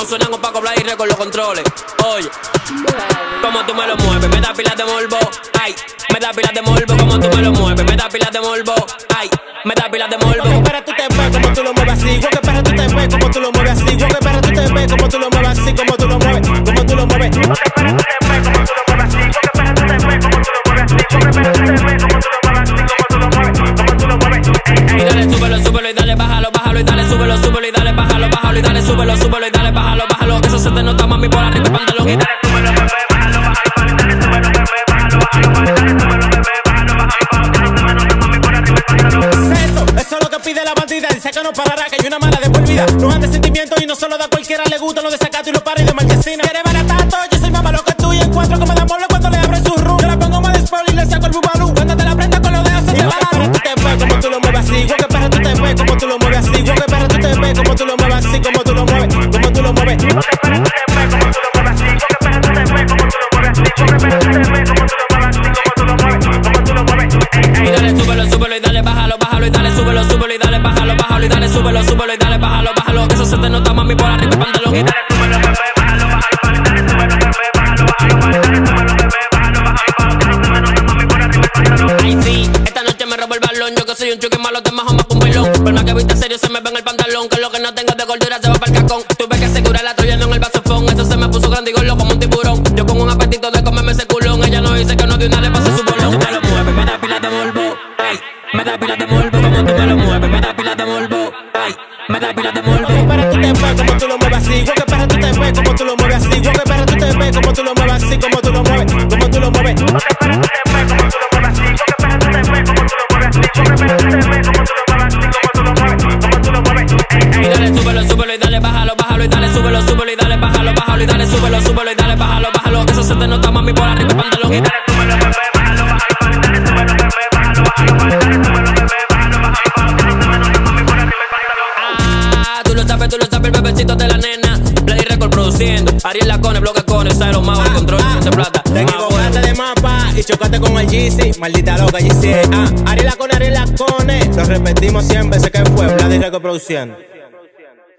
suenan opaco, Vlad y Record los controles. Oye, como tú me lo mueves, me da pilas de morbo. Ay, me da pilas de morbo, como tú me lo mueves, me da pilas de morbo. Ay, me da pilas de morbo. Que para tú te ves como tú lo mueves así. Que para tú te ves como tú lo mueves así. Que para tú te ves como tú lo mueves así. Como tú lo mueves, como tú lo mueves. Que para tú te ves como tú lo mueves así. Que para tú te ves como tú lo mueves así. Que para tú te ves como tú lo mueves así. Como tú lo mueves, como tú lo mueves. Y dale, súbelo, súbelo y dale, bájalo, bájalo y dale, súbelo, súbelo y dale, bájalo, bájalo y dale, súbelo, súbelo y dale, bájalo, bájalo. Que eso se te nota, mami, por arriba el pantalón. Y dale, súbelo, bebé, bájalo, bájalo, bájalo, dale, súbelo, bebé, bájalo, bájalo, bájalo, dale, súbelo, bebé, bájalo, bájalo, bájalo, que eso se te nota, mami, por arriba el pantalón. Eso es lo que pide la bandida. Dice que no parará, que hay una mala de por vida. No anda sentimiento y no solo da cualquiera, le gusta lo de sacato y lo para y de marquesina. Quiere baratato, yo soy más malo que tú y encuentro que me da mole cuando le abre su room. Yo la pongo más de spoiler y le saco el bubalú. Cuando te la prenda con los dedos se te va la luz. Que para tú te ves como tú lo mueves así. Que para tú te ves como tú lo mueves así. Que para tú te ves como tú lo mueves así. Como tú lo mueves, como tú lo mueves. Que para tú te ves como tú lo mueves así. Que para tú te ves como tú lo mueves así. Que para tú te ves como tú lo mueves así. Como tú lo mueves, como tú lo mueves. Y dale, súbelo, súbelo y dale, bájalo, bájalo y dale, súbelo, súbelo y dale, bájalo, bájalo y dale, súbelo, súbelo y dale, bájalo, bájalo. Que eso se te nota, mami, por arriba el pantalón. Y dale, súbelo, bebé, bájalo, bájalo, dale, súbelo, bebé, bájalo, bájalo, dale, súbelo, bebé, bájalo, bájalo, que eso se te nota, mami, por arriba el pantalón. Ay, sí, esta noche me robo el balón. Yo que soy un chuki malo, te majo más que un pilón. Por más que viste serio, se me ve en el pantalón. Que lo que no tengo de gordura se va para el cacón. Tuve que asegurar la trayendo en el vasofón. Eso se me puso grande y gordo como un tiburón. Yo con un apetito de comerme ese culón. Ella no dice que no de una le pase su bolón. Tú me lo mueves, me da pilas de morbo. Ay, me da pilas de morbo. Como tú me lo mueves, me da pilas de morbo. Ay, me da pilas de morbo. Que para tú te ves como tú lo mueves así. Que para tú te ves como tú lo mueves así. Que para tú te ves como tú lo mueves así. Como tú lo mueves, como tú lo mueves. Que para tú te ves como tú lo mueves así. Que para tú te ves como tú lo mueves así. Que para tú te ves como tú lo mueves así. Como tú lo mueves, como tú lo mueves. Y dale, súbelo, súbelo y dale, bájalo, bájalo y dale, súbelo, súbelo y dale, bájalo, bájalo y dale, súbelo, súbelo y dale, bájalo, bájalo. Que eso se te nota, mami, por arriba el pantalón. Y dale, súbelo, bebé, bájalo, bájalo, dale, súbelo, bebé, bájalo, bájalo, dale, súbelo, bebé, bájalo, bájalo, que eso se te nota, mami, por arriba el pantalón. Ah, tú lo sabes, el bebecito de la nena. Vlad y Record produciendo. Ariel Lacone, bloque con el Cyrus Mau, el control de plata. Te equivocaste de mapa y chocaste con el GC. Maldita loca, GC. Ariel Lacone, lo repetimos siempre. Sé que fue Vlad y Record produciendo.